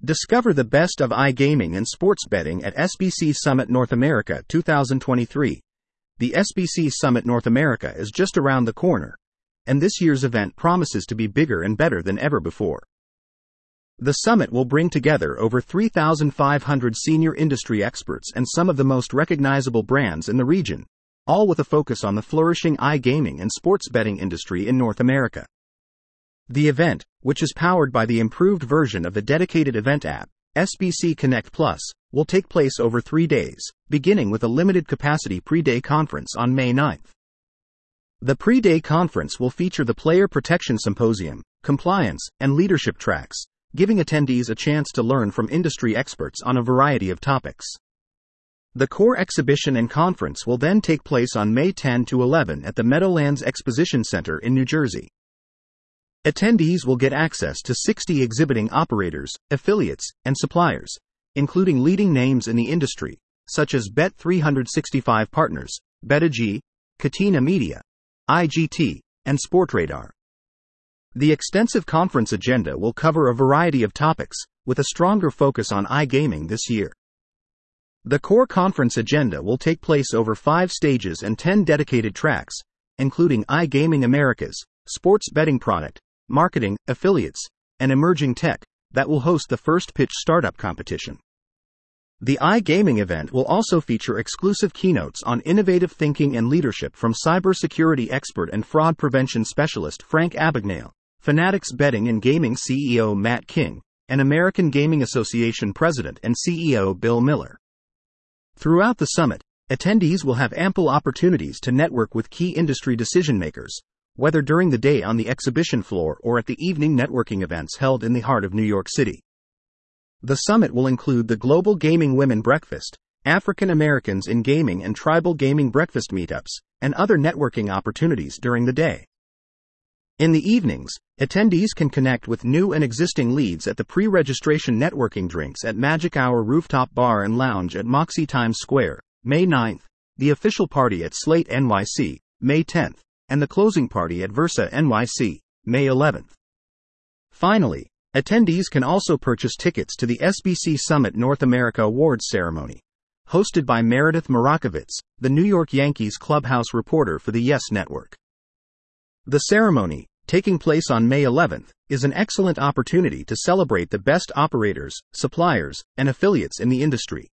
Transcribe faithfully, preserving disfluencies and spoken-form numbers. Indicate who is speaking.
Speaker 1: Discover the best of iGaming and sports betting at S B C Summit North America twenty twenty-three. The S B C Summit North America is just around the corner, and this year's event promises to be bigger and better than ever before. The summit will bring together over three thousand five hundred senior industry experts and some of the most recognizable brands in the region, all with a focus on the flourishing iGaming and sports betting industry in North America. The event, which is powered by the improved version of the dedicated event app, S B C Connect Plus, will take place over three days, beginning with a limited-capacity pre-day conference on May ninth. The pre-day conference will feature the Player Protection Symposium, Compliance, and Leadership tracks, giving attendees a chance to learn from industry experts on a variety of topics. The core exhibition and conference will then take place on May tenth to eleventh at the Meadowlands Exposition Center in New Jersey. Attendees will get access to sixty exhibiting operators, affiliates, and suppliers, including leading names in the industry, such as Bet three sixty-five Partners, BetAG, Catena Media, I G T, and Sportradar. The extensive conference agenda will cover a variety of topics, with a stronger focus on iGaming this year. The core conference agenda will take place over five stages and ten dedicated tracks, including iGaming Americas, sports betting product, marketing, affiliates, and emerging tech, that will host the first pitch startup competition. The iGaming event will also feature exclusive keynotes on innovative thinking and leadership from cybersecurity expert and fraud prevention specialist Frank Abagnale, Fanatics Betting and Gaming C E O Matt King, and American Gaming Association President and C E O Bill Miller. Throughout the summit, attendees will have ample opportunities to network with key industry decision-makers, whether during the day on the exhibition floor or at the evening networking events held in the heart of New York City. The summit will include the Global Gaming Women Breakfast, African Americans in Gaming and Tribal Gaming Breakfast meetups, and other networking opportunities during the day. In the evenings, attendees can connect with new and existing leads at the pre-registration networking drinks at Magic Hour Rooftop Bar and Lounge at Moxie Times Square, May ninth, the official party at Slate N Y C, May tenth, and the closing party at Versa N Y C, May eleventh. Finally, attendees can also purchase tickets to the S B C Summit North America Awards ceremony, hosted by Meredith Marakovitz, the New York Yankees clubhouse reporter for the Yes Network. The ceremony, taking place on May eleventh, is an excellent opportunity to celebrate the best operators, suppliers, and affiliates in the industry.